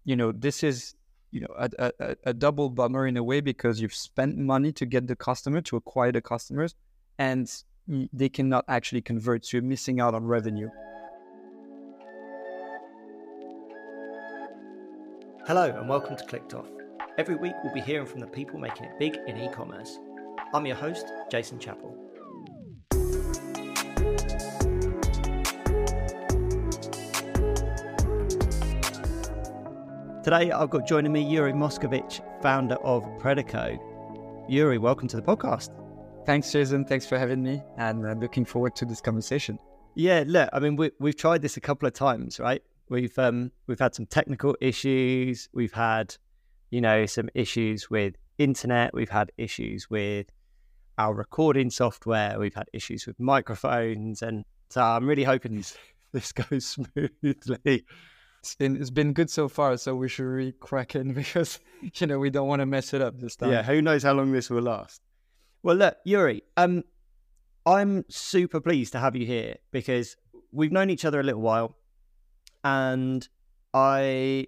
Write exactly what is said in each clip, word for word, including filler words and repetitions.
you know, this is, you know, a, a, a double bummer in a way, because you've spent money to get the customer, to acquire the customers, and they cannot actually convert, so you're missing out on revenue. Hello and welcome to Clicked Off. Every week we'll be hearing from the people making it big in e-commerce. I'm your host, Jason Chappell. Today I've got joining me Yuri Moskovich, founder of Predico. Yuri, welcome to the podcast. Thanks, Jason. Thanks for having me, and uh, looking forward to this conversation. Yeah, look, I mean, we, we've tried this a couple of times, right? We've um we've had some technical issues. We've had, you know, some issues with internet. We've had issues with our recording software. We've had issues with microphones, and so I'm really hoping this, this goes smoothly. It's been, it's been good so far, so we should really crack in, because, you know, we don't want to mess it up this time. Yeah, who knows how long this will last. Well, look, Yuri, um, I'm super pleased to have you here, because we've known each other a little while, and I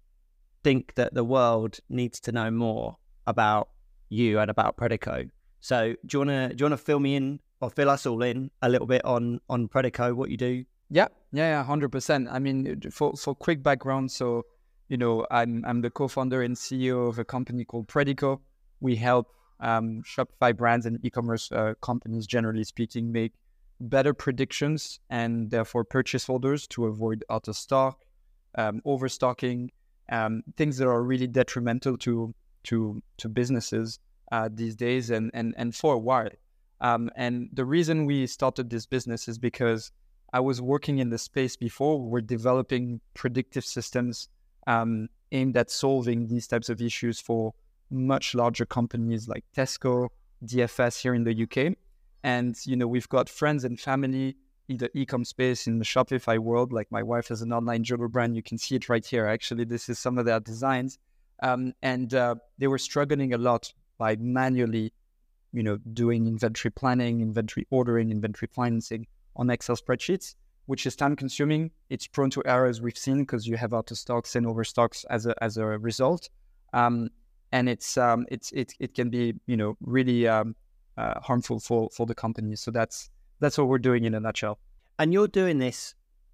think that the world needs to know more about you and about Predico. So do you want to do you want to fill me in, or fill us all in a little bit on, on Predico, what you do? Yeah, yeah, yeah, one hundred percent. I mean, for for quick background, so, you know, I'm I'm the co-founder and C E O of a company called Predico. We help um, Shopify brands and e-commerce uh, companies, generally speaking, make better predictions, and therefore purchase orders, to avoid out of stock, um, overstocking, um, things that are really detrimental to to to businesses uh, these days, and and and for a while. Um, and the reason we started this business is because I was working in the space before. We're developing predictive systems um, aimed at solving these types of issues for much larger companies like Tesco, D F S here in the U K. And, you know, we've got friends and family in the e-com space, in the Shopify world. Like, my wife has an online jewelry brand. You can see it right here. Actually, this is some of their designs. Um, and uh, they were struggling a lot by manually, you know, doing inventory planning, inventory ordering, inventory financing on Excel spreadsheets, which is time consuming. It's prone to errors, we've seen, because you have out of stocks and overstocks as a as a result. Um, and it's um, it's it it can be, you know, really um, uh, harmful for for the company. So that's that's what we're doing in a nutshell. And you're doing this.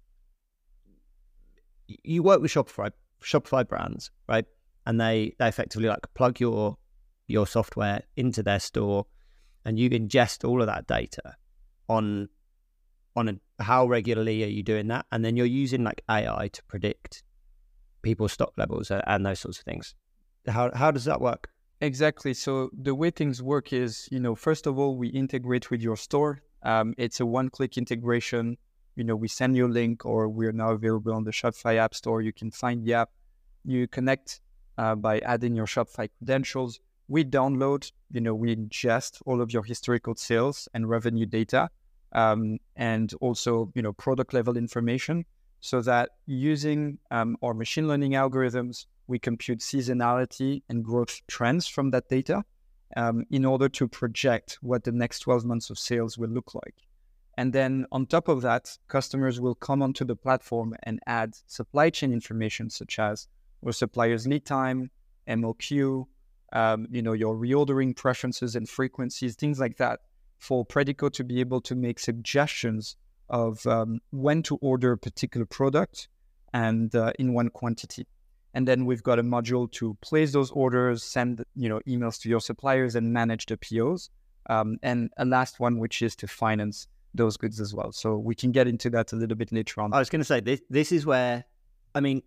You work with Shopify Shopify brands, right? And they they effectively like plug your your software into their store, and you ingest all of that data on. on a, how regularly are you doing that? And then you're using like A I to predict people's stock levels and those sorts of things. How how does that work? Exactly. So the way things work is, you know, first of all, we integrate with your store. Um, it's a one-click integration. You know, we send you a link, or we're now available on the Shopify App Store. You can find the app. You connect uh, by adding your Shopify credentials. We download, you know, we ingest all of your historical sales and revenue data. Um, and also, you know, product level information, so that using um, our machine learning algorithms, we compute seasonality and growth trends from that data um, in order to project what the next twelve months of sales will look like. And then on top of that, customers will come onto the platform and add supply chain information, such as your supplier's lead time, M O Q, um, you know, your reordering preferences and frequencies, things like that, for Predico to be able to make suggestions of um, when to order a particular product, and uh, in one quantity. And then we've got a module to place those orders, send, you know, emails to your suppliers, and manage the P Os. Um, and a last one, which is to finance those goods as well. So we can get into that a little bit later on. I was going to say, this, this is where, I mean,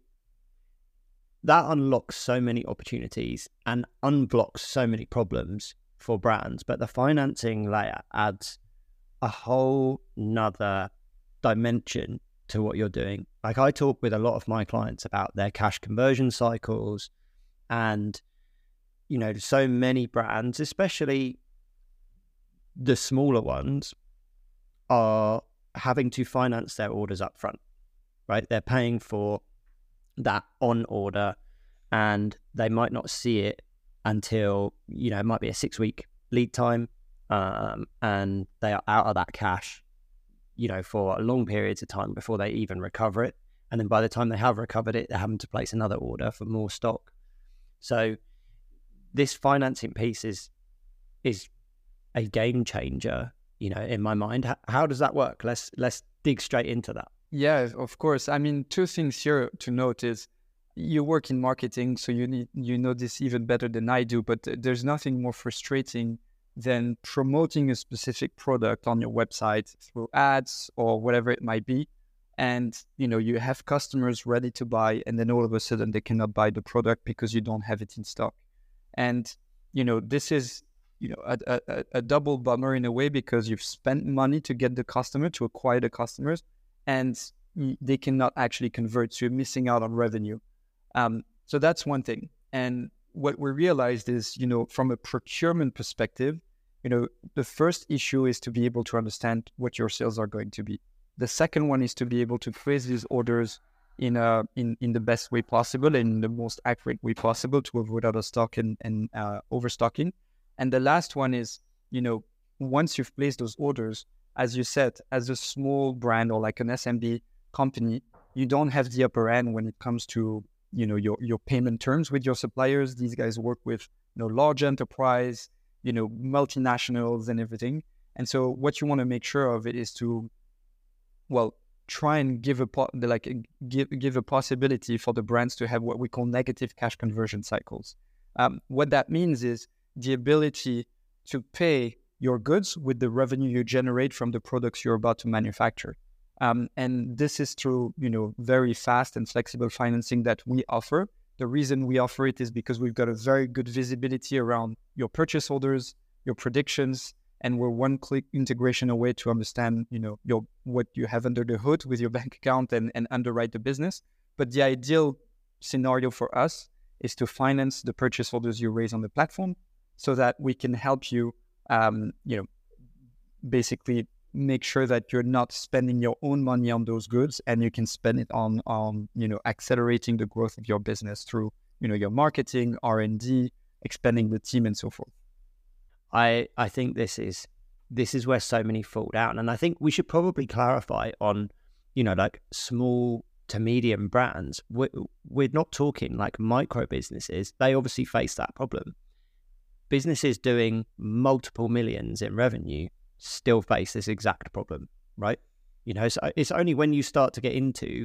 that unlocks so many opportunities and unblocks so many problems for brands, but the financing layer adds a whole nother dimension to what you're doing. Like, I talk with a lot of my clients about their cash conversion cycles, and, you know, so many brands, especially the smaller ones, are having to finance their orders up front, right? They're paying for that on order, and they might not see it until, you know, it might be a six week lead time, um, and they are out of that cash, you know, for long periods of time before they even recover it. and then by the time they have recovered it, they're having to place another order for more stock. So this financing piece is is a game changer, you know, in my mind. How, how does that work? Let's let's dig straight into that. Yeah, of course. I mean, two things here to note is you work in marketing, so you need you know this even better than I do. But there's nothing more frustrating than promoting a specific product on your website through ads or whatever it might be, and you know you have customers ready to buy, and then all of a sudden they cannot buy the product because you don't have it in stock. And you know this is you know a, a, a double bummer in a way, because you've spent money to get the customer, to acquire the customers, and they cannot actually convert, so you're missing out on revenue. Um, so that's one thing. And what we realized is, you know, from a procurement perspective, you know, the first issue is to be able to understand what your sales are going to be. The second one is to be able to place these orders in a in, in the best way possible, in the most accurate way possible, to avoid out of stock and, and uh, overstocking. And the last one is, you know, once you've placed those orders, as you said, as a small brand or like an S M B company, you don't have the upper end when it comes to, you know, your, your payment terms with your suppliers. These guys work with, you know, large enterprise, you know, multinationals and everything. And so what you want to make sure of it is to, well, try and give a po- like give give a possibility for the brands to have what we call negative cash conversion cycles. Um, what that means is the ability to pay your goods with the revenue you generate from the products you're about to manufacture. Um, and this is through, you know, very fast and flexible financing that we offer. The reason we offer it is because we've got a very good visibility around your purchase orders, your predictions, and we're one click integration away to understand, you know, your what you have under the hood with your bank account and, and underwrite the business. But the ideal scenario for us is to finance the purchase orders you raise on the platform, so that we can help you, um, you know, basically make sure that you're not spending your own money on those goods, and you can spend it on, on you know, accelerating the growth of your business through, you know, your marketing, R and D, expanding the team, and so forth. I I think this is this is where so many fall down, and I think we should probably clarify on, you know, like small to medium brands. We're, we're not talking like micro businesses. They obviously face that problem. Businesses doing multiple millions in revenue still face this exact problem, right? You know, so it's only when you start to get into,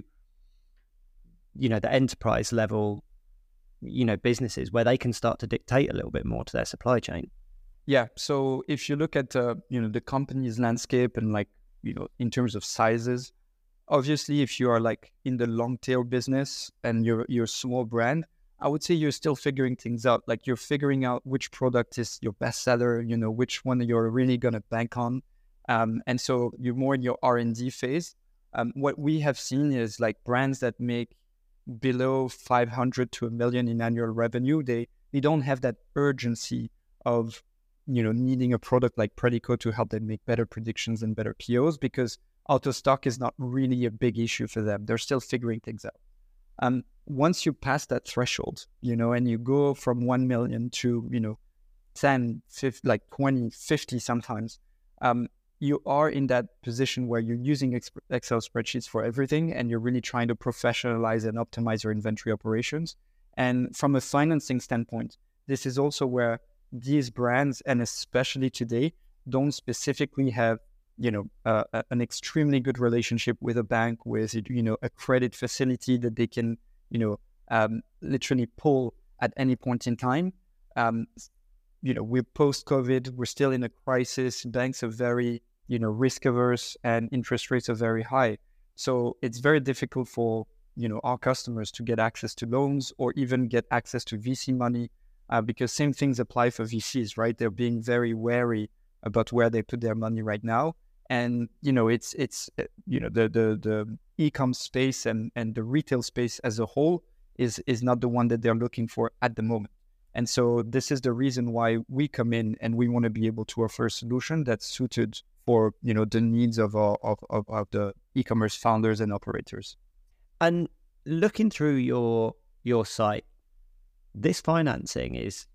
you know, the enterprise level, you know, businesses where they can start to dictate a little bit more to their supply chain. Yeah. So if you look at, uh, you know, the company's landscape and like, you know, in terms of sizes, obviously, if you are like in the long tail business and you're, you're a small brand, I would say you're still figuring things out. Like you're figuring out which product is your best seller, you know, which one you're really going to bank on. Um, and so you're more in your R and D phase. Um, what we have seen is like brands that make below five hundred to a million in annual revenue, they, they don't have that urgency of, you know, needing a product like Predico to help them make better predictions and better P Os, because out of stock is not really a big issue for them. They're still figuring things out. Um, once you pass that threshold, you know, and you go from one million to, you know, ten, fifty, like twenty, fifty sometimes, um, you are in that position where you're using Excel spreadsheets for everything, and you're really trying to professionalize and optimize your inventory operations. And from a financing standpoint, this is also where these brands, and especially today, don't specifically have, you know, uh, an extremely good relationship with a bank, with, you know, a credit facility that they can, you know, um, literally pull at any point in time. Um, you know, we're post-COVID, we're still in a crisis. Banks are very, you know, risk averse, and interest rates are very high. So it's very difficult for, you know, our customers to get access to loans or even get access to V C money, uh, because same things apply for V Cs, right? They're being very wary about where they put their money right now. And, you know, it's, it's you know, the the the e-com space and, and the retail space as a whole is is not the one that they're looking for at the moment. And so this is the reason why we come in, and we want to be able to offer a solution that's suited for, you know, the needs of our, of, of, of the e-commerce founders and operators. And looking through your your site, this financing is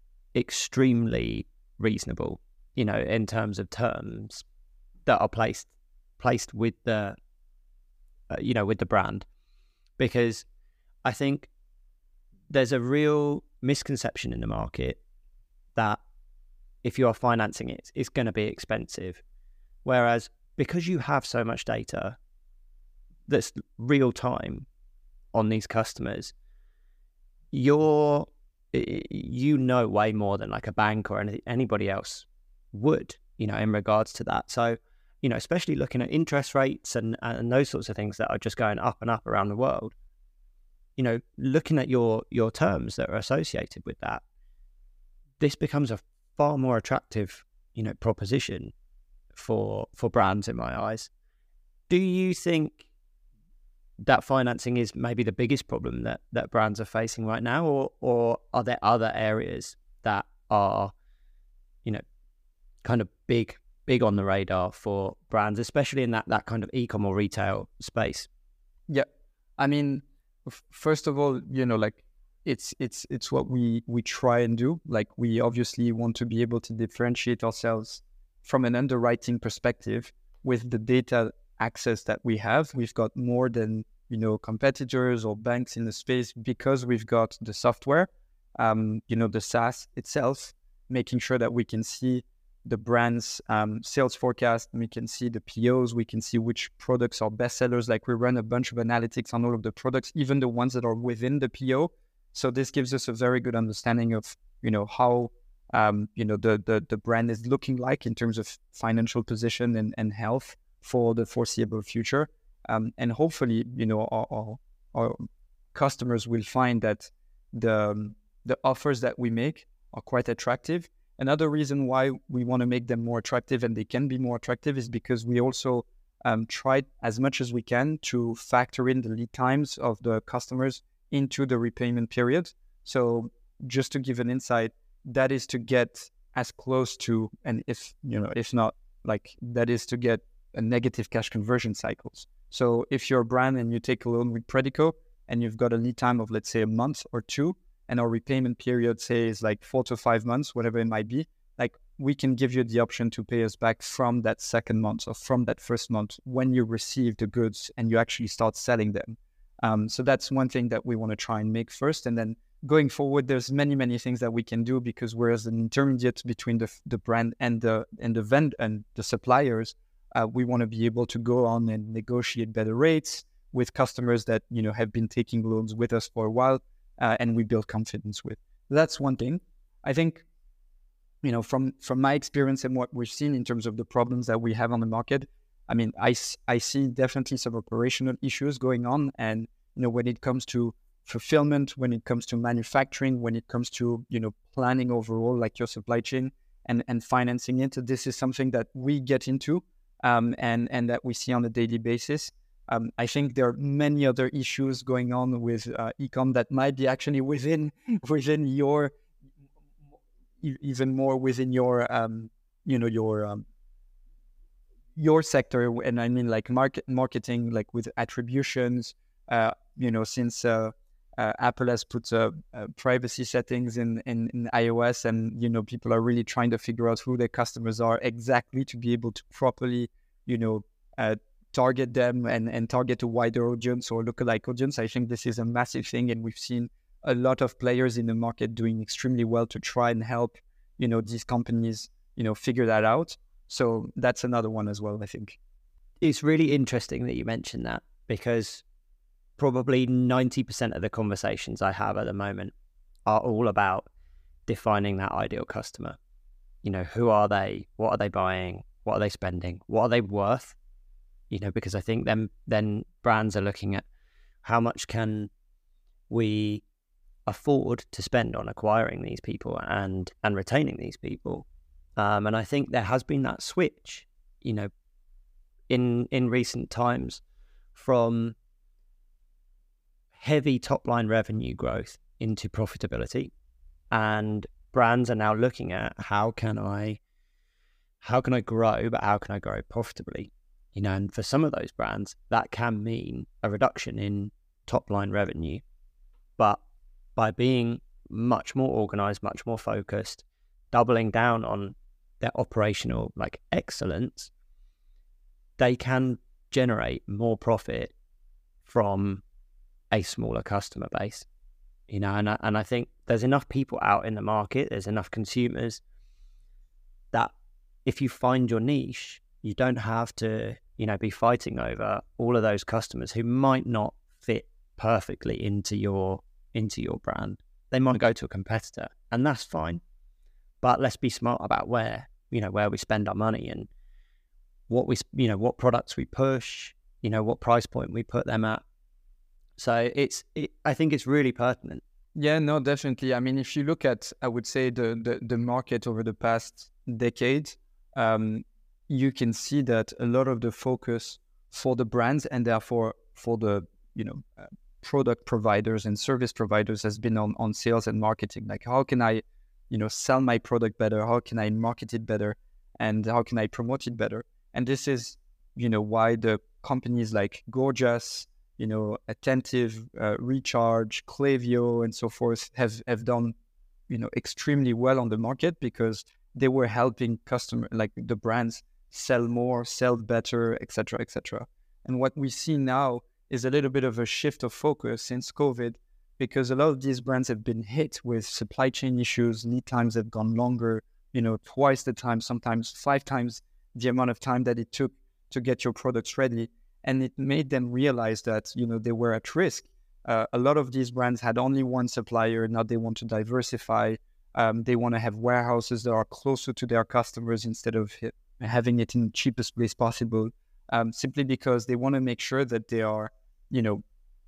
extremely reasonable, you know, in terms of terms that are placed placed with the, uh, you know, with the brand. because I think there's a real misconception in the market that if you are financing it, it's going to be expensive. Whereas because you have so much data that's real time on these customers, you're, you know way more than like a bank or any, anybody else would, you know, in regards to that. So, you know, especially looking at interest rates and, and those sorts of things that are just going up and up around the world, you know, looking at your, your terms that are associated with that, this becomes a far more attractive, you know, proposition for, for brands in my eyes. Do you think that financing is maybe the biggest problem that, that brands are facing right now, or, or are there other areas that are, you know, kind of big, big on the radar for brands, especially in that, that kind of e-com or retail space? Yeah. I mean, f- first of all, you know, like it's, it's, it's what we, we try and do. Like we obviously want to be able to differentiate ourselves from an underwriting perspective with the data access that we have. We've got more than, you know, competitors or banks in the space because we've got the software, um, you know, the SaaS itself, making sure that we can see the brand's um, sales forecast, we can see the P Os, we can see which products are best sellers. Like we run a bunch of analytics on all of the products, even the ones that are within the P O. So this gives us a very good understanding of, you know, how, um, you know, the, the, the brand is looking like in terms of financial position and, and health for the foreseeable future. Um, and hopefully, you know, our, our, our customers will find that the, um, the offers that we make are quite attractive. Another reason why we want to make them more attractive, and they can be more attractive, is because we also um, try as much as we can to factor in the lead times of the customers into the repayment period. So just to give an insight, that is to get as close to, and if, you know, if not, like that is to get a negative cash conversion cycles. So if you're a brand and you take a loan with Predico and you've got a lead time of, let's say, a month or two, and our repayment period, say, is like four to five months, whatever it might be, like we can give you the option to pay us back from that second month or from that first month when you receive the goods and you actually start selling them. Um, so that's one thing that we want to try and make first. And then going forward, there's many, many things that we can do, because we're as an intermediate between the the brand and the and the vend and the suppliers. Uh, we want to be able to go on and negotiate better rates with customers that, you know, have been taking loans with us for a while. Uh, and we build confidence with. That's one thing. I think, you know, from from my experience and what we've seen in terms of the problems that we have on the market, I mean, I, I see definitely some operational issues going on. And, you know, when it comes to fulfillment, when it comes to manufacturing, when it comes to, you know, planning overall, like your supply chain and, and financing it, this is something that we get into um, and, and that we see on a daily basis. Um, I think there are many other issues going on with uh, e-com that might be actually within within your even more within your um, you know your um, your sector, and I mean like market marketing, like with attributions. Uh, you know, since uh, uh, Apple has put uh, uh, privacy settings in, in in iOS, and you know people are really trying to figure out who their customers are exactly to be able to properly, you know. Uh, target them and, and target a wider audience or lookalike audience. I think this is a massive thing, and we've seen a lot of players in the market doing extremely well to try and help, you know, these companies, you know, figure that out. So that's another one as well, I think. It's really interesting that you mentioned that, because probably ninety percent of the conversations I have at the moment are all about defining that ideal customer. You know, who are they? What are they buying? What are they spending? What are they worth? You know, because I think then then brands are looking at how much can we afford to spend on acquiring these people and and retaining these people. Um, and I think there has been that switch, you know, in in recent times from heavy top line revenue growth into profitability, and brands are now looking at how can I how can I grow, but how can I grow profitably? You know, and for some of those brands, that can mean a reduction in top line revenue. But by being much more organized, much more focused, doubling down on their operational like excellence, they can generate more profit from a smaller customer base, you know, and I, and I think there's enough people out in the market, there's enough consumers that if you find your niche, you don't have to, you know, be fighting over all of those customers who might not fit perfectly into your into your brand. They might go to a competitor, and that's fine. But let's be smart about where, you know, where we spend our money and what we, you know, what products we push, you know, what price point we put them at. So it's, it, I think it's really pertinent. Yeah, no, definitely. I mean, if you look at, I would say the the, the market over the past decade, um, you can see that a lot of the focus for the brands and therefore for the, you know, uh, product providers and service providers has been on, on sales and marketing. Like, how can I, you know, sell my product better? How can I market it better? And how can I promote it better? And this is, you know, why the companies like Gorgias, you know, Attentive, uh, Recharge, Klaviyo, and so forth have, have done, you know, extremely well on the market, because they were helping customer, like the brands, sell more, sell better, et cetera, et cetera. And what we see now is a little bit of a shift of focus since COVID, because a lot of these brands have been hit with supply chain issues. Lead times have gone longer, you know, twice the time, sometimes five times the amount of time that it took to get your products ready. And it made them realize that, you know, they were at risk. Uh, a lot of these brands had only one supplier. Now they want to diversify. Um, they want to have warehouses that are closer to their customers instead of hit, having it in the cheapest place possible, um, simply because they want to make sure that they are, you know,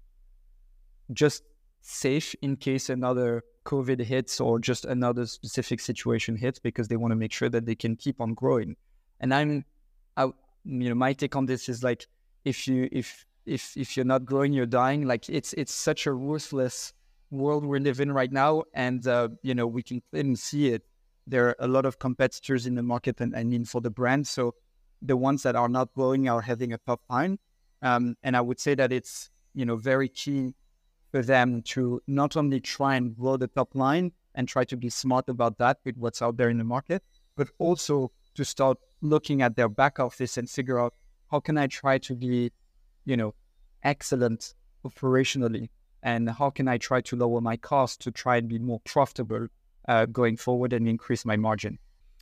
just safe in case another COVID hits or just another specific situation hits, because they want to make sure that they can keep on growing. And I'm, I, you know, my take on this is like, if you, if, if, if you're not growing, you're dying. Like, it's, it's such a ruthless world we live in right now. And, uh, you know, we can clearly see it. There are a lot of competitors in the market, and I mean for the brand. So the ones that are not growing are having a tough time. Um, and I would say that it's, you know, very key for them to not only try and grow the top line and try to be smart about that with what's out there in the market, but also to start looking at their back office and figure out, how can I try to be, you know, excellent operationally, and how can I try to lower my costs to try and be more profitable uh, going forward and increase my margin.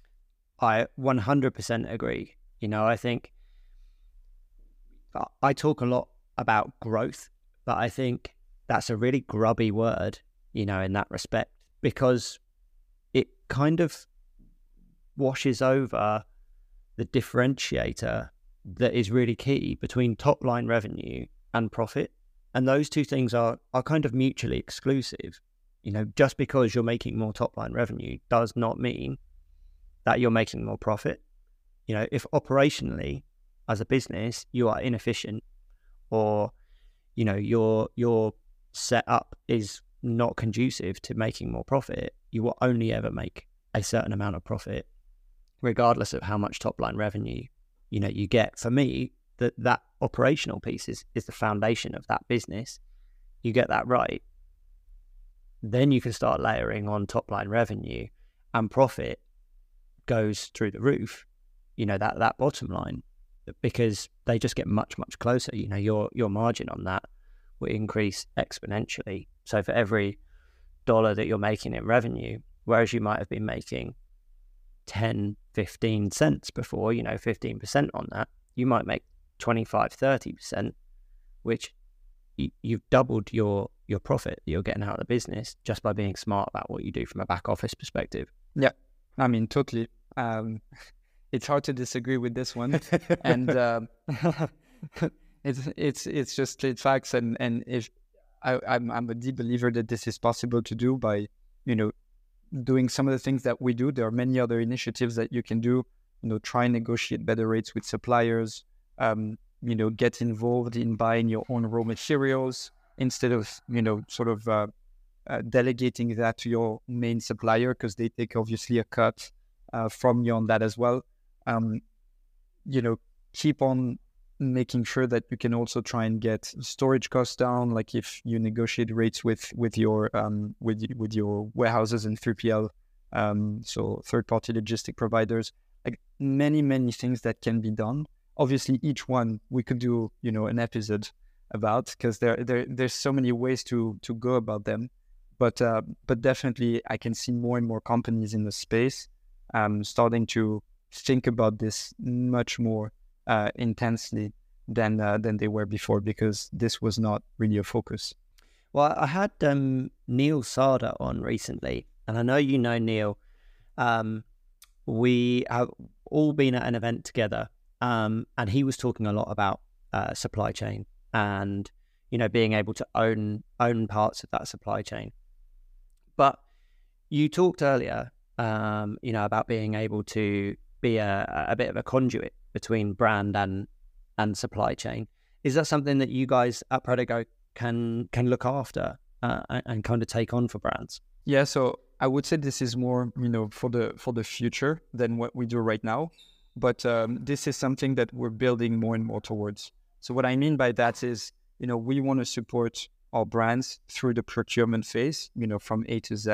I one hundred percent agree. You know, I think I talk a lot about growth, but I think that's a really grubby word, you know, in that respect, because it kind of washes over the differentiator that is really key between top line revenue and profit. And those two things are, are kind of mutually exclusive. You know, just because you're making more top line revenue does not mean that you're making more profit. You know, if operationally as a business you are inefficient, or, you know, your your setup is not conducive to making more profit, you will only ever make a certain amount of profit, regardless of how much top line revenue, you know, you get. For me, that that operational piece is, is the foundation of that business. You get that right, then you can start layering on top line revenue, and profit goes through the roof, you know, that, that bottom line, because they just get much, much closer. You know, your, your margin on that will increase exponentially. So for every dollar that you're making in revenue, whereas you might have been making ten, fifteen cents before, you know, fifteen percent on that, you might make twenty-five, thirty percent, which you, you've doubled your, your profit that you're getting out of the business just by being smart about what you do from a back office perspective. Yeah, I mean, totally. Um, it's hard to disagree with this one. And um, it's it's it's just straight facts. And, and if I, I'm, I'm a deep believer that this is possible to do by, you know, doing some of the things that we do. There are many other initiatives that you can do, you know, try and negotiate better rates with suppliers, um, you know, get involved in buying your own raw materials instead of, you know, sort of uh, uh, delegating that to your main supplier, because they take obviously a cut uh, from you on that as well. Um, you know, keep on making sure that you can also try and get storage costs down. Like if you negotiate rates with with your um, with with your warehouses and three P L, um, so third party logistic providers, like many many things that can be done. Obviously, each one we could do, you know, an episode about, because there, there there's so many ways to to go about them. But uh, but definitely, I can see more and more companies in the space um, starting to think about this much more uh, intensely than uh, than they were before, because this was not really a focus. Well, I had um, Neil Sada on recently, and I know you know Neil. Um, we have all been at an event together, um, and he was talking a lot about uh, supply chain and, you know, being able to own own parts of that supply chain. But you talked earlier, um, you know, about being able to be a, a bit of a conduit between brand and and supply chain. Is that something that you guys at Predico can can look after uh, and, and kind of take on for brands? Yeah, so I would say this is more, you know, for the for the future than what we do right now. But um, this is something that we're building more and more towards. So what I mean by that is, you know, we want to support our brands through the procurement phase, you know, from A to Z.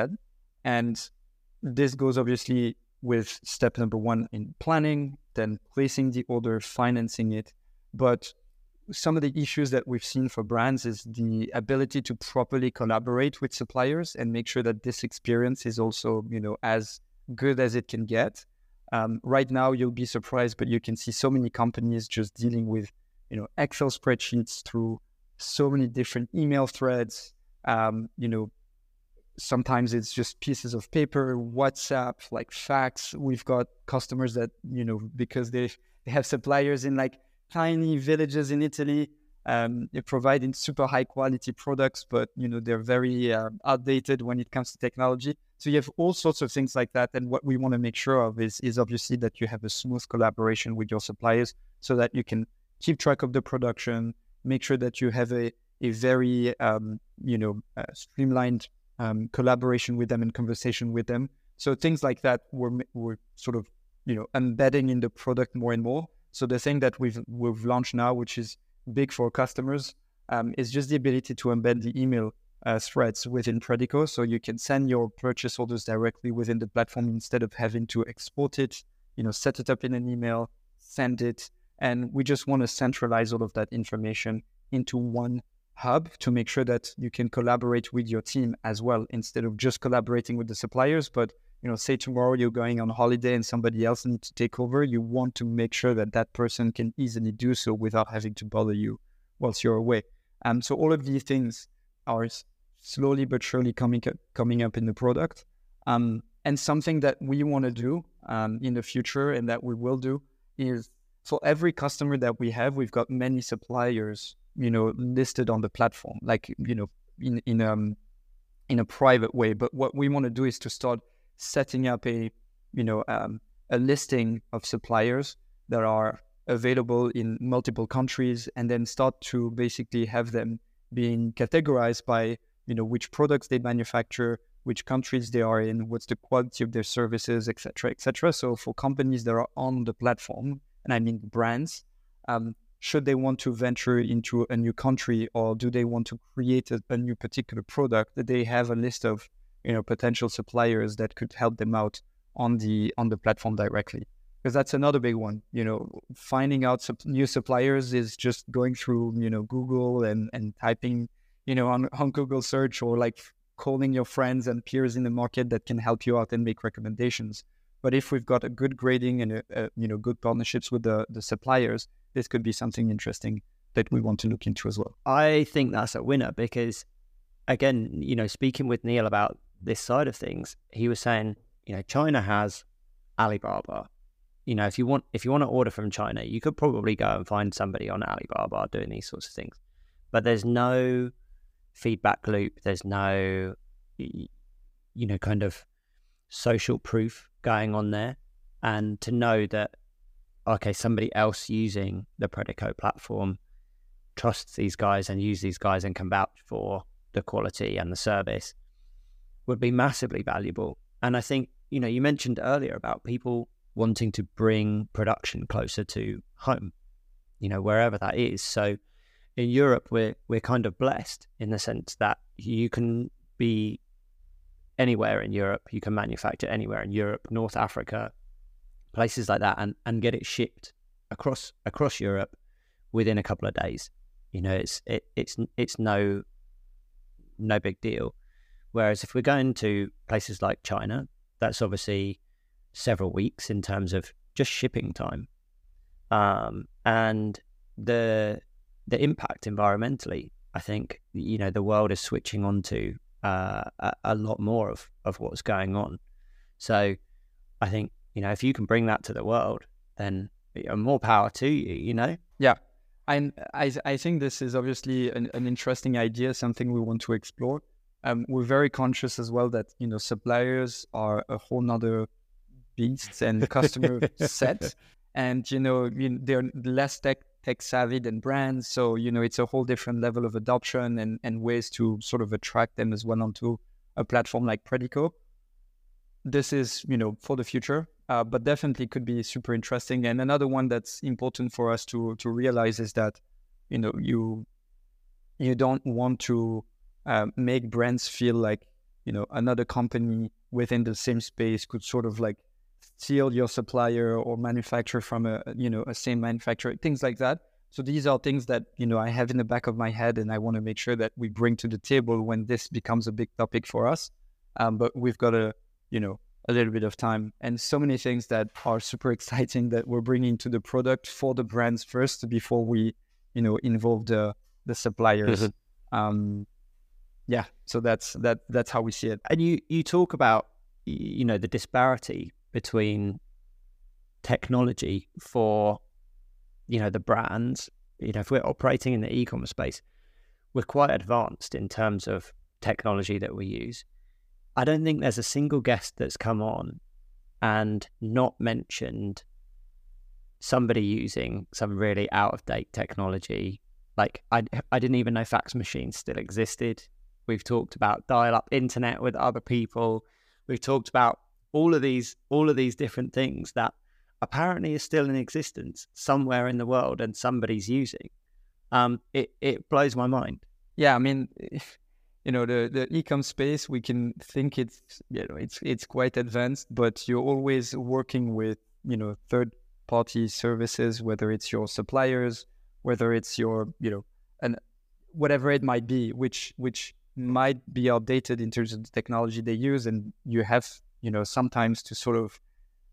And this goes obviously with step number one in planning, then placing the order, financing it. But some of the issues that we've seen for brands is the ability to properly collaborate with suppliers and make sure that this experience is also, you know, as good as it can get. Um, right now, you'll be surprised, but you can see so many companies just dealing with, you know, Excel spreadsheets through so many different email threads. Um, you know, sometimes it's just pieces of paper, WhatsApp, like fax. We've got customers that, you know, because they they have suppliers in like tiny villages in Italy. Um, they're providing super high quality products, but you know they're very uh, outdated when it comes to technology. So you have all sorts of things like that. And what we want to make sure of is is obviously that you have a smooth collaboration with your suppliers, so that you can keep track of the production, make sure that you have a a very um, you know uh, streamlined um, collaboration with them and conversation with them. So things like that we're we're sort of you know embedding in the product more and more. So the thing that we've we've launched now, which is big for customers, um, is just the ability to embed the email uh, threads within Predico, so you can send your purchase orders directly within the platform instead of having to export it, you know, set it up in an email, send it, and we just want to centralize all of that information into one hub to make sure that you can collaborate with your team as well, instead of just collaborating with the suppliers. But you know, say tomorrow you're going on holiday and somebody else needs to take over, you want to make sure that that person can easily do so without having to bother you whilst you're away. Um, so all of these things are slowly but surely coming up, coming up in the product. Um, and something that we want to do um, in the future, and that we will do, is for every customer that we have, we've got many suppliers, you know, listed on the platform, like, you know, in, in, um, in a private way. But what we want to do is to start setting up a, you know, um, a listing of suppliers that are available in multiple countries, and then start to basically have them being categorized by, you know, which products they manufacture, which countries they are in, what's the quality of their services, et cetera, et cetera. So for companies that are on the platform, and I mean brands, um, should they want to venture into a new country, or do they want to create a, a new particular product, that they have a list of, you know, potential suppliers that could help them out on the on the platform directly. Because that's another big one. You know, finding out sup- new suppliers is just going through, you know, Google and and typing, you know, on, on Google search, or like calling your friends and peers in the market that can help you out and make recommendations. But if we've got a good grading and a, a, you know, good partnerships with the the suppliers, this could be something interesting that we want to look into as well. I think that's a winner, because again, you know, speaking with Neil about this side of things, he was saying, you know, China has Alibaba. You know, if you want if you want to order from China, you could probably go and find somebody on Alibaba doing these sorts of things. But there's no feedback loop. There's no, you know, kind of social proof going on there. And to know that, okay, somebody else using the Predico platform trusts these guys and use these guys and can vouch for the quality and the service would be massively valuable. And I think, you know, you mentioned earlier about people wanting to bring production closer to home, you know, wherever that is. So in Europe, we're we're kind of blessed in the sense that you can be anywhere in Europe, you can manufacture anywhere in Europe, North Africa, places like that, and, and get it shipped across across Europe within a couple of days. You know, it's it, it's it's no no big deal. Whereas if we're going to places like China, that's obviously several weeks in terms of just shipping time, um, and the the impact environmentally. I think, you know, the world is switching on to uh, a, a lot more of, of what's going on. So I think, you know, if you can bring that to the world, then more power to you, you know? Yeah. And I, I think this is obviously an, an interesting idea, something we want to explore. Um, we're very conscious as well that, you know, suppliers are a whole nother beast and customer set. And, you know, you know, they're less tech tech savvy than brands. So, you know, it's a whole different level of adoption and, and ways to sort of attract them as well onto a platform like Predico. This is, you know, for the future, uh, but definitely could be super interesting. And another one that's important for us to to realize is that, you know, you you don't want to uh, make brands feel like, you know, another company within the same space could sort of like steal your supplier or manufacture from a, you know, a same manufacturer, things like that. So these are things that, you know, I have in the back of my head, and I want to make sure that we bring to the table when this becomes a big topic for us. Um, but we've got a, you know, a little bit of time and so many things that are super exciting that we're bringing to the product for the brands first before we, you know, involve the, the suppliers. Mm-hmm. Um, yeah. So that's, that, that's how we see it. And you, you talk about, you know, the disparity between technology for, you know, the brands. You know, if we're operating in the e-commerce space, we're quite advanced in terms of technology that we use. I don't think there's a single guest that's come on and not mentioned somebody using some really out-of-date technology. Like, I, I didn't even know fax machines still existed. We've talked about dial-up internet with other people. We've talked about all of these, all of these different things that apparently is still in existence somewhere in the world and somebody's using. Um, it, it blows my mind. Yeah, I mean, you know, the, the e-com space, we can think it's, you know, it's, it's quite advanced, but you're always working with, you know, third-party services, whether it's your suppliers, whether it's your, you know, and whatever it might be, which, which might be outdated in terms of the technology they use. And you have, you know, sometimes to sort of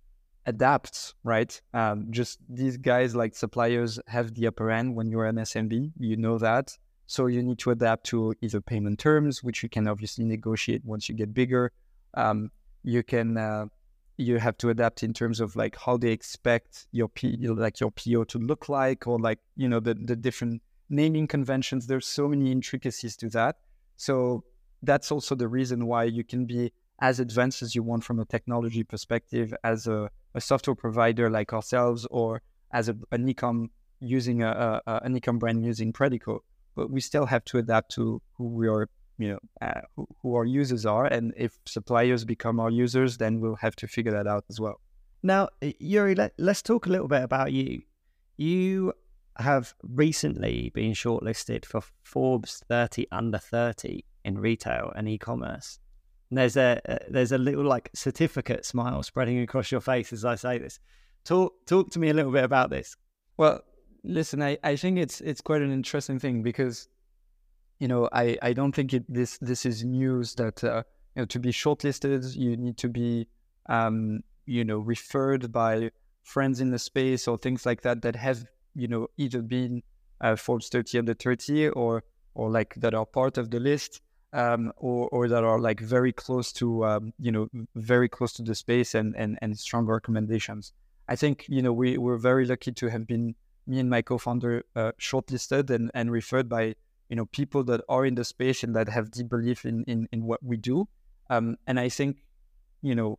adapt, right? Um, just these guys like suppliers have the upper end when you're an S M B, you know that. So you need to adapt to either payment terms, which you can obviously negotiate once you get bigger. Um, you can, uh, you have to adapt in terms of like how they expect your P, like your P O to look like, or like, you know, the, the different naming conventions. There's so many intricacies to that. So that's also the reason why you can be as advanced as you want from a technology perspective as a, a software provider like ourselves, or as a, an e-com using a, a, an e-com brand using Predico. But we still have to adapt to who we are, you know, uh, who, who our users are. And if suppliers become our users, then we'll have to figure that out as well. Now, Yuri, let, let's talk a little bit about you. You have recently been shortlisted for Forbes thirty under thirty in retail and e-commerce. And there's a, a there's a little like certificate smile spreading across your face as I say this. Talk talk to me a little bit about this. Well, listen, I, I think it's it's quite an interesting thing because, you know, I, I don't think it, this this is news that, uh, you know, to be shortlisted, you need to be, um, you know, referred by friends in the space or things like that that have, you know, either been uh, Forbes thirty under thirty or or like that are part of the list. Um, or, or that are like very close to, um, you know, very close to the space and, and, and strong recommendations. I think, you know, we were very lucky to have been, me and my co-founder, uh, shortlisted and, and referred by, you know, people that are in the space and that have deep belief in, in, in what we do. Um, and I think, you know,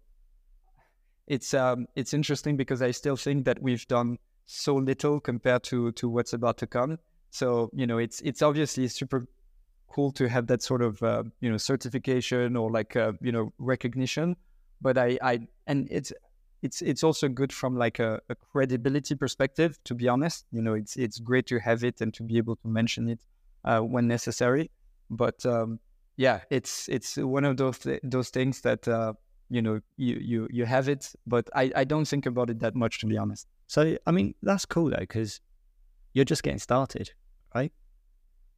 it's um, it's interesting because I still think that we've done so little compared to, to what's about to come. So, you know, it's it's obviously super cool to have that sort of uh, you know, certification or like uh, you know, recognition, but I, I and it's it's it's also good from like a, a credibility perspective, to be honest. You know, it's it's great to have it and to be able to mention it uh, when necessary. But um, yeah, it's it's one of those th- those things that uh, you know, you you you have it, but I I don't think about it that much, to be honest. So I mean, that's cool though, because you're just getting started, right?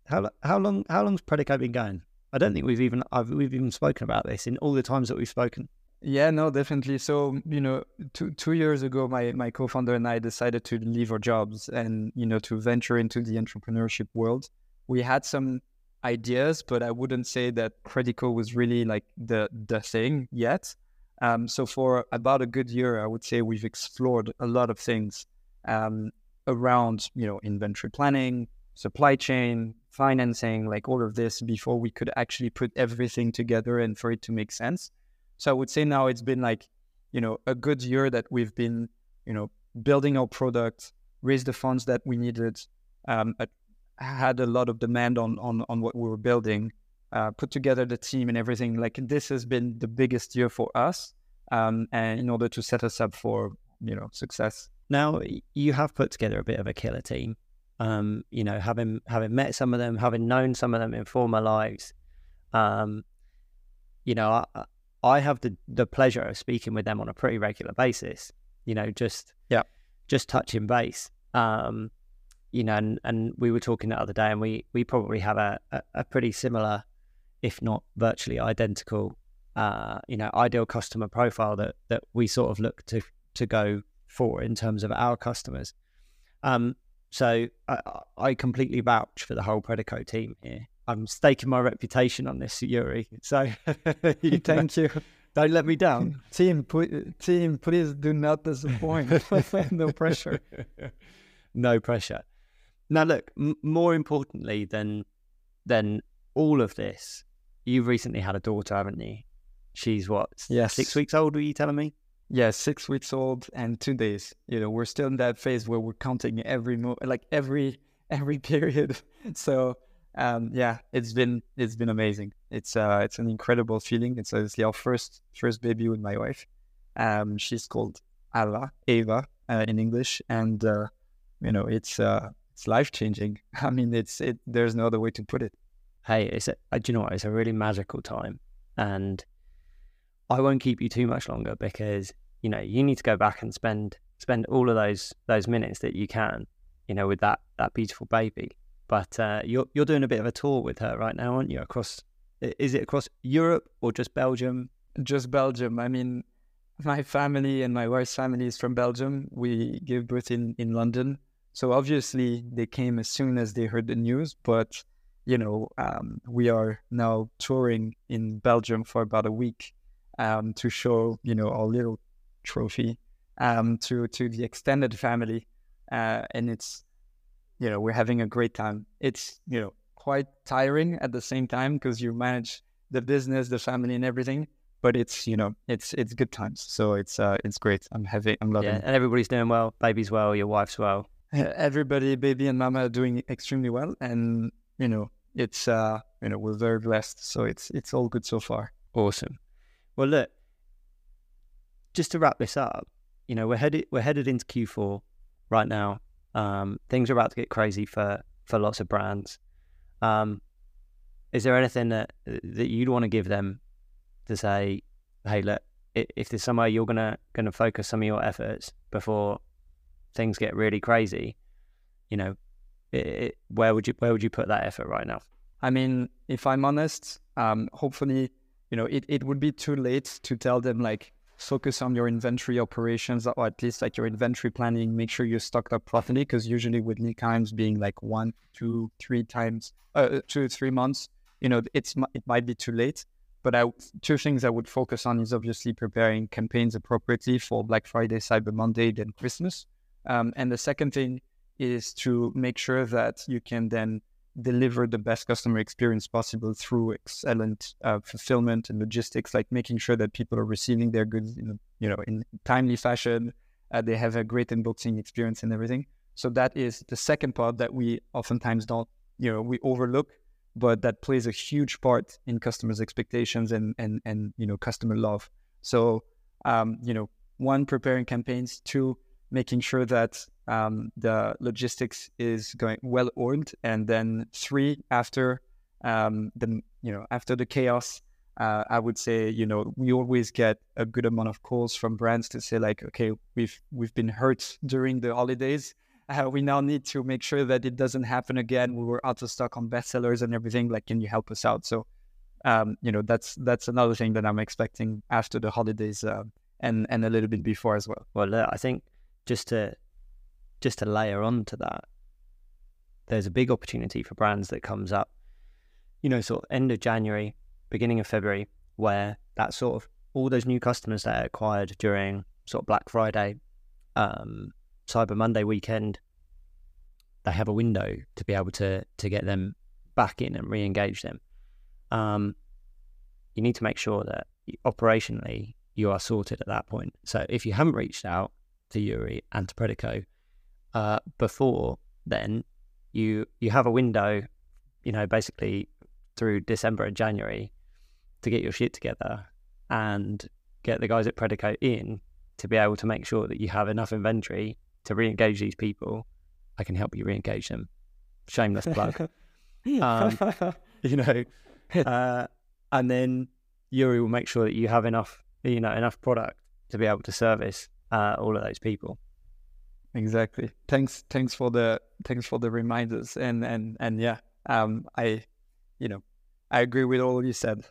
How lo- how long how long's Predico been going? I don't think we've even I've, we've even spoken about this in all the times that we've spoken. Yeah, no, definitely. So, you know, two two years ago, my my co-founder and I decided to leave our jobs and, you know, to venture into the entrepreneurship world. We had some ideas, but I wouldn't say that Predico was really like the the thing yet. Um, so for about a good year, I would say we've explored a lot of things um, around, you know, inventory planning, supply chain, financing, like all of this before we could actually put everything together and for it to make sense. So I would say now it's been like, you know, a good year that we've been, you know, building our product, raised the funds that we needed, um, uh, had a lot of demand on on on what we were building, uh, put together the team and everything. Like this has been the biggest year for us, um, and in order to set us up for, you know, success. Now you have put together a bit of a killer team. Um, you know, having having met some of them, having known some of them in former lives, um, you know, I, I have the, the pleasure of speaking with them on a pretty regular basis, you know, just yeah, just touching base. Um, you know, and, and we were talking the other day and we, we probably have a, a, a pretty similar, if not virtually identical, uh, you know, ideal customer profile that, that we sort of look to, to go for in terms of our customers. Um, so I, I completely vouch for the whole Predico team here. I'm staking my reputation on this, Yuri. So thank you. Don't let me down. Team, put, team, please do not disappoint. No pressure. No pressure. Now, look, m- more importantly than than all of this, you've recently had a daughter, haven't you? She's what? Yes. Six weeks old, were you telling me? Yeah, six weeks old and two days. You know, we're still in that phase where we're counting every mo- like every every period. So um, yeah, it's been it's been amazing. It's uh it's an incredible feeling. It's obviously our first first baby with my wife. Um, she's called Ava, Ava uh, in English, and uh, you know, it's uh it's life changing. I mean, it's it. There's no other way to put it. Hey, it's a, do you know what? It's a really magical time, and I won't keep you too much longer because you know you need to go back and spend spend all of those those minutes that you can, you know, with that that beautiful baby. But uh, you're you're doing a bit of a tour with her right now, aren't you? Across, is it across Europe or just Belgium? Just Belgium. I mean, my family and my wife's family is from Belgium. We gave birth in in London, so obviously they came as soon as they heard the news. But you know, um, we are now touring in Belgium for about a week um, to show, you know, our little trophy um, to to the extended family, uh, and it's, you know, we're having a great time. It's, you know, quite tiring at the same time because you manage the business, the family, and everything. But it's, you know, it's it's good times. So it's uh it's great. I'm having I'm loving Yeah, it. and everybody's doing well. Baby's well. Your wife's well. Everybody, baby and mama, are doing extremely well, and you know, it's uh you know, we're very blessed. So it's it's all good so far. Awesome. Well, look, just to wrap this up, you know, we're headed we're headed into Q four right now. Um, things are about to get crazy for for lots of brands. Um, is there anything that that you'd want to give them to say, hey, look, if there's somewhere you're gonna gonna focus some of your efforts before things get really crazy, you know, it, it, where would you where would you put that effort right now? I mean, if I'm honest, um, hopefully, you know, it, it would be too late to tell them like focus on your inventory operations, or at least like your inventory planning. Make sure you're stocked up properly, because usually with lead times being like one, two, three times, uh, two, three months, you know, it's it might be too late. But I, two things I would focus on is obviously preparing campaigns appropriately for Black Friday, Cyber Monday, then Christmas. Um, and the second thing is to make sure that you can then deliver the best customer experience possible through excellent uh, fulfillment and logistics, like making sure that people are receiving their goods in, you know, in timely fashion. Uh, they have a great unboxing experience and everything. So that is the second part that we oftentimes don't, you know, we overlook, but that plays a huge part in customers' expectations and, and, and you know, customer love. So, um, you know, one, preparing campaigns. Two, making sure that um, the logistics is going well oiled. And then three, after um, the, you know, after the chaos, uh, I would say, you know, we always get a good amount of calls from brands to say like, okay, we've, we've been hurt during the holidays. uh, we now need to make sure that it doesn't happen again. We were out of stock on bestsellers and everything. Like, can you help us out? So, um, you know, that's that's another thing that I'm expecting after the holidays uh, and and a little bit before as well. Well, look, I think just to just to layer on to that, there's a big opportunity for brands that comes up, you know, sort of end of January, beginning of February, where that sort of all those new customers that are acquired during sort of Black Friday, um, Cyber Monday weekend, they have a window to be able to to get them back in and re-engage them. Um, you need to make sure that operationally you are sorted at that point. So if you haven't reached out to Yuri and to Predico uh, before then, you you have a window, you know, basically through December and January to get your shit together and get the guys at Predico in to be able to make sure that you have enough inventory to re-engage these people. I can help you re-engage them. Shameless plug. um, you know, uh, and then Yuri will make sure that you have enough, you know, enough product to be able to service uh, all of those people. Exactly. Thanks. Thanks for the thanks for the reminders. And and and yeah, um, I, you know, I agree with all you said.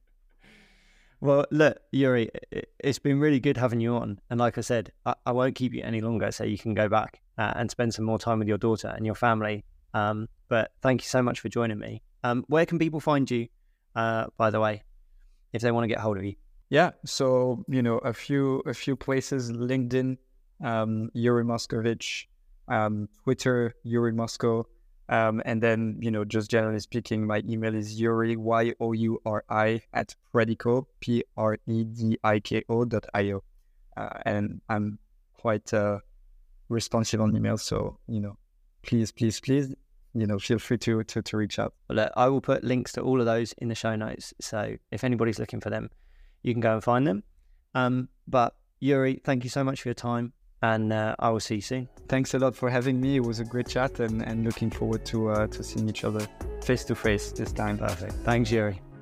Well, look, Yuri, it's been really good having you on. And like I said, I, I won't keep you any longer, so you can go back uh, and spend some more time with your daughter and your family. Um, but thank you so much for joining me. Um, where can people find you, uh, by the way, if they want to get hold of you? Yeah, so, you know, a few a few places, LinkedIn, um, Yuri Moskovich, um, Twitter, Yuri Mosko. Um, and then, you know, just generally speaking, my email is Yuri, Y O U R I, at Prediko, P R E D I K O dot I O. Uh, and I'm quite uh, responsive on email. So, you know, please, please, please, you know, feel free to, to, to reach out. Well, I will put links to all of those in the show notes. So if anybody's looking for them, you can go and find them. Um, but Yuri, thank you so much for your time. And uh, I will see you soon. Thanks a lot for having me. It was a great chat, and, and looking forward to uh, to seeing each other face to face this time. Perfect. Thanks, Yuri.